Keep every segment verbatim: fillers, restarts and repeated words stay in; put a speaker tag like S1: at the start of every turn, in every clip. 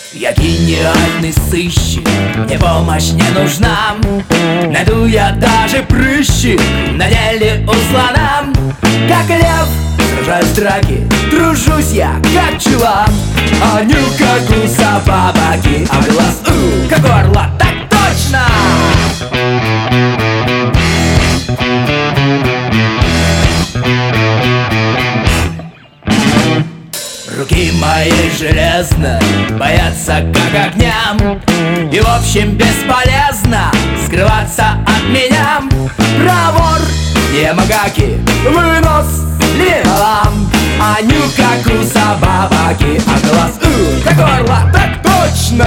S1: Я гениальный сыщик, мне помощь не нужна. Найду я даже прыщик на деле у слона. Как лев, сражаюсь в драке, тружусь я, как пчела. А нюх, как у собаки, а глаз, у, как у орла, так точно! Руки мои железно боятся как огня. И в общем бесполезно скрываться от меня. Проворь, ямагаки, вынос, левелам. А нюх, как у собаки, а глаз, у, как у орла, так точно!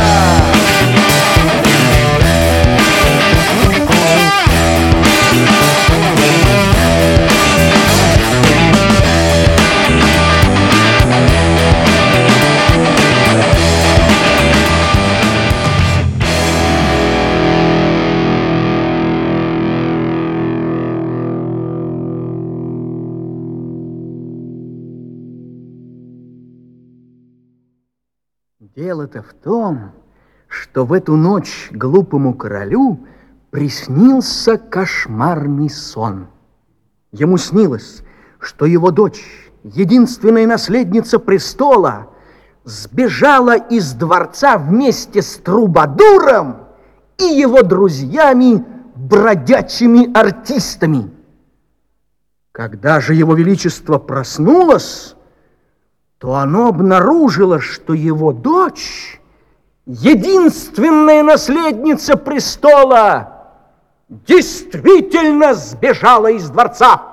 S2: Дело-то в том, что в эту ночь глупому королю приснился кошмарный сон. Ему снилось, что его дочь, единственная наследница престола, сбежала из дворца вместе с Трубадуром и его друзьями, бродячими артистами. Когда же его величество проснулось, то оно обнаружило, что его дочь, единственная наследница престола, действительно сбежала из дворца.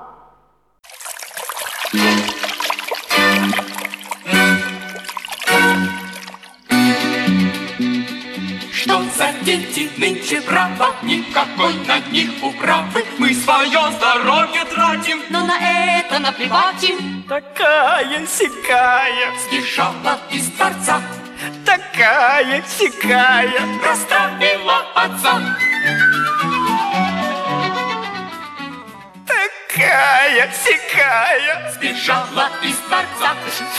S3: Что за дети нынче, право, никакой на них управы. Мы свое здоровье тратим, но на это наплевать им.
S4: Такая-сякая
S3: Сбежала из дворца,
S4: такая-сякая
S3: расстроила отца.
S4: Такая-сякая
S3: Сбежала из дворца,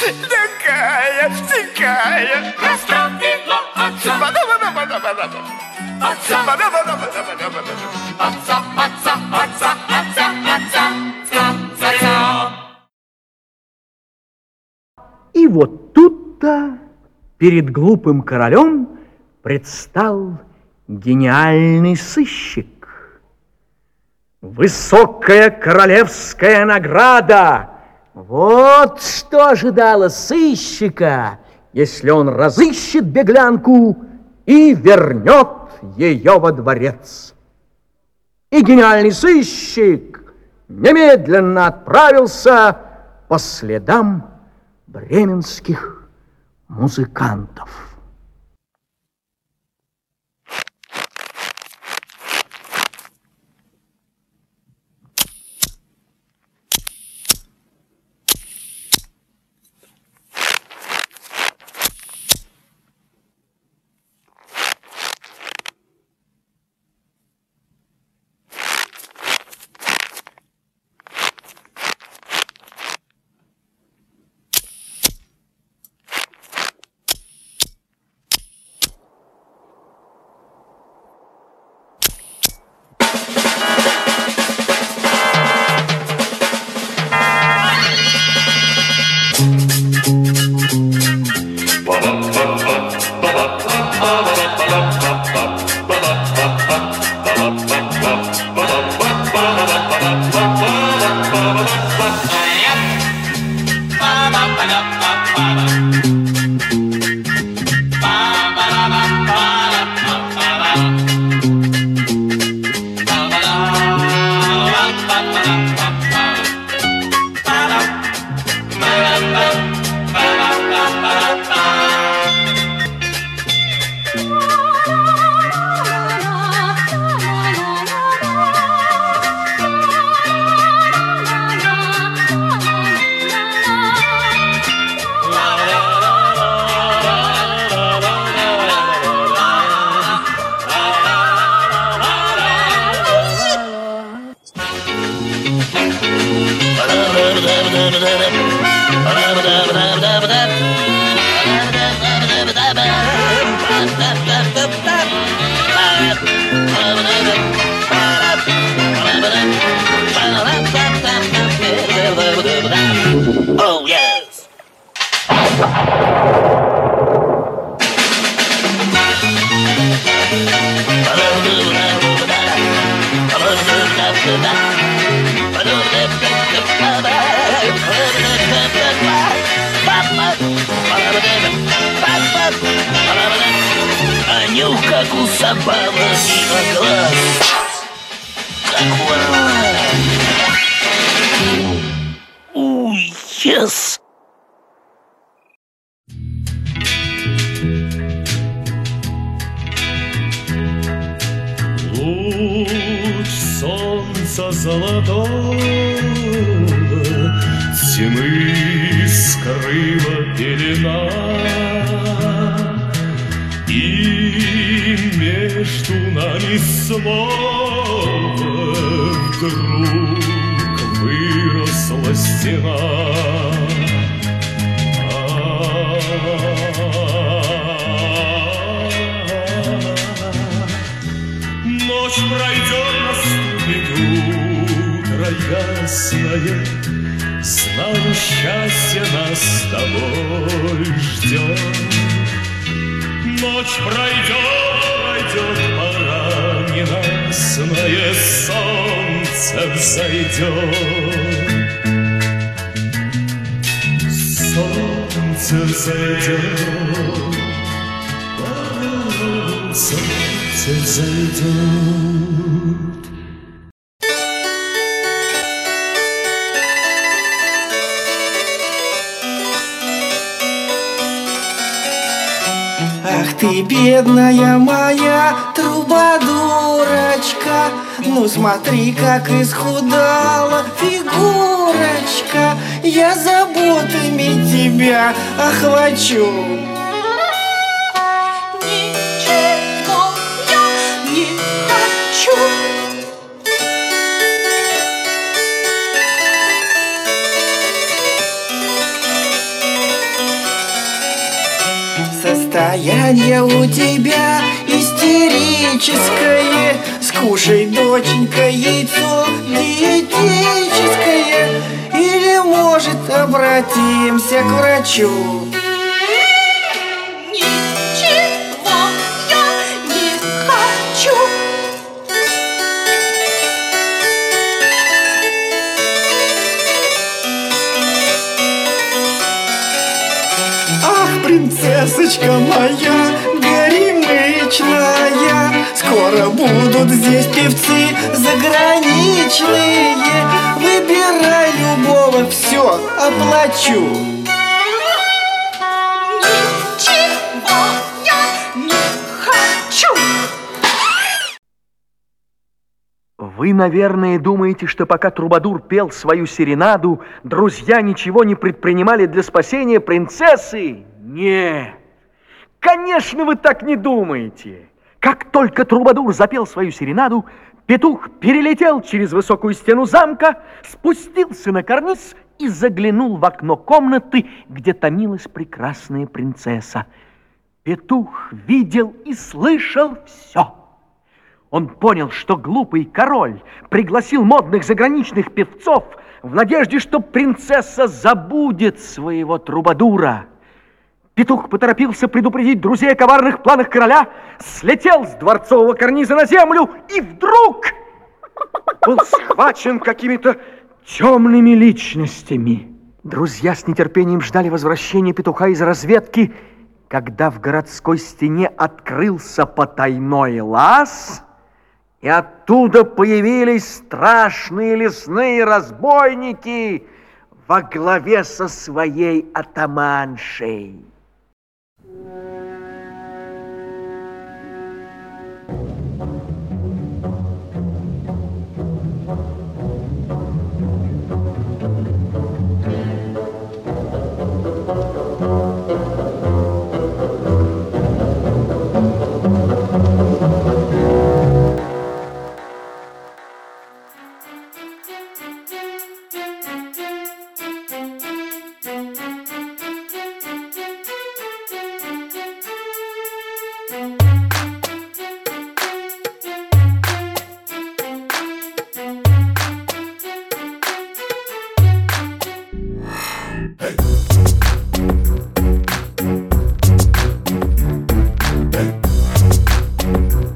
S4: такая-сякая
S3: расстроила отца. Отца, отца, отца, отца, отца, отца, отца, отца.
S2: И вот тут-то перед глупым королем предстал гениальный сыщик. Высокая королевская награда! Вот что ожидало сыщика, если он разыщет беглянку и вернет ее во дворец. И гениальный сыщик немедленно отправился по следам бременских музыкантов.
S1: А нюх, как у собаки, глаз, как ворона. Уй, yes.
S4: Луч солнца золотого тьмы скрыла пелена, и между нами снова вдруг выросла стена. Ночь пройдет, наступит утро ясное, знаю, счастье нас с тобой ждет. Ночь пройдет, пройдет, пора ненастное, солнце взойдет. Солнце взойдет, солнце взойдет.
S5: Ах ты, бедная моя трубадурочка, ну смотри, как исхудала фигурочка. Я заботами тебя охвачу.
S3: Ничего я не хочу.
S5: Состояние у тебя истерическое. Скушай, доченька, яйцо диетическое. Или, может, обратимся к врачу.
S3: Ничего я не хочу.
S5: Ах, принцессочка моя горемычная, скоро будут здесь певцы заграничные. Выбирай любого, все оплачу.
S3: Ничего я не хочу.
S2: Вы, наверное, думаете, что пока Трубадур пел свою серенаду, друзья ничего не предпринимали для спасения принцессы? Нет, конечно, вы так не думаете. Как только Трубадур запел свою серенаду, петух перелетел через высокую стену замка, спустился на карниз и заглянул в окно комнаты, где томилась прекрасная принцесса. Петух видел и слышал все. Он понял, что глупый король пригласил модных заграничных певцов в надежде, что принцесса забудет своего Трубадура. Петух поторопился предупредить друзей о коварных планах короля, слетел с дворцового карниза на землю и вдруг был схвачен какими-то темными личностями. Друзья с нетерпением ждали возвращения петуха из разведки, когда в городской стене открылся потайной лаз, и оттуда появились страшные лесные разбойники во главе со своей атаманшей.
S4: Hey!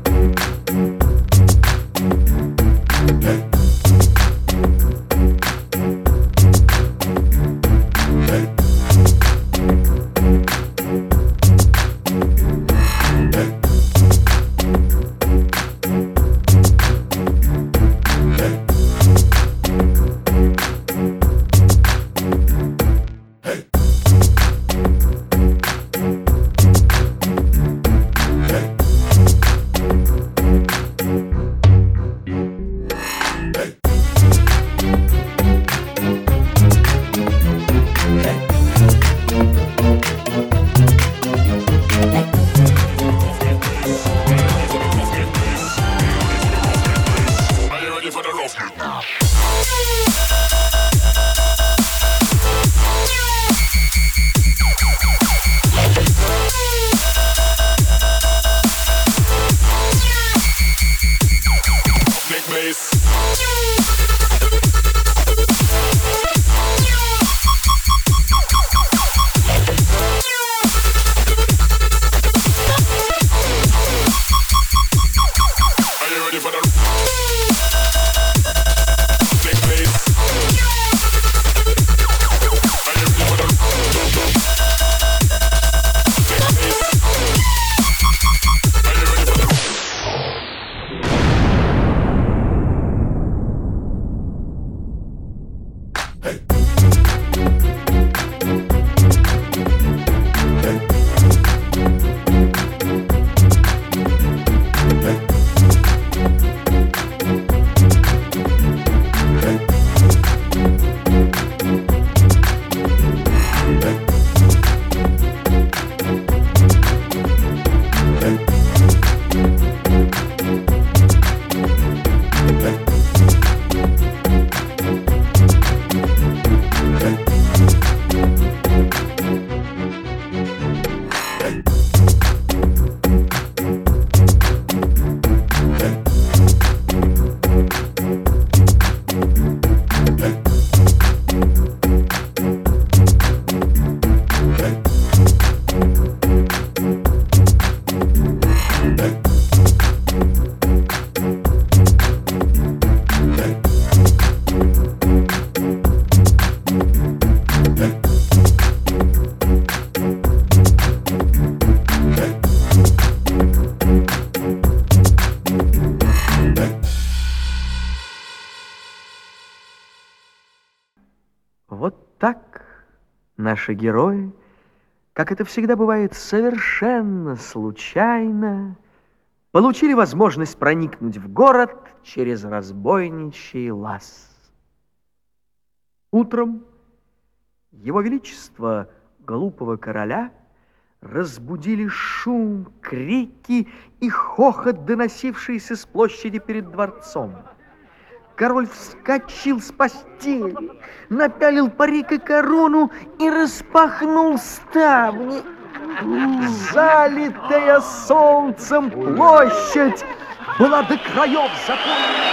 S2: Наши герои, как это всегда бывает, совершенно случайно получили возможность проникнуть в город через разбойничий лаз. Утром Его Величество глупого короля разбудили шум, крики и хохот, доносившиеся с площади перед дворцом. Король вскочил с постели, напялил парик и корону и распахнул ставни. Залитая солнцем площадь была до краев заполнена.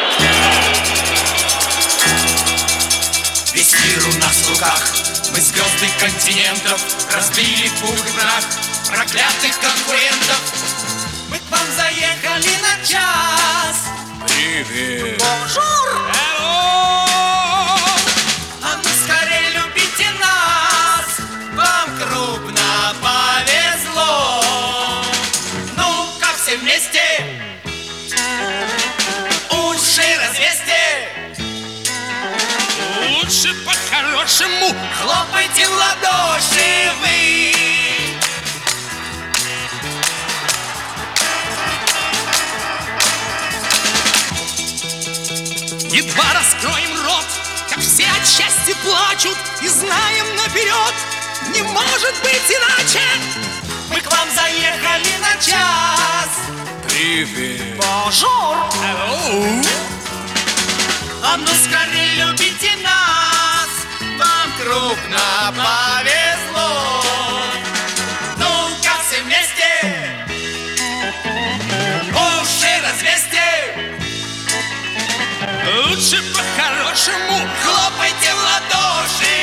S3: Весь мир у нас в руках, мы звезды континентов, разбили в пух и прах проклятых конкурентов. Мы к вам заехали на час. Привет. Бонжур. Hello. А ну скорее любите нас, вам крупно повезло. Ну, как все вместе уши развесьте. Лучше по-хорошему хлопайте в ладоши вы. Едва раскроем рот, как все от счастья плачут, и знаем наперед, не может быть иначе. Мы к вам заехали на час. Привет. Бонжур. Hello. А ну скорее любите нас, вам крупно повезло. Ну-ка все вместе уши развесьте. Лучше по-хорошему хлопайте в ладоши.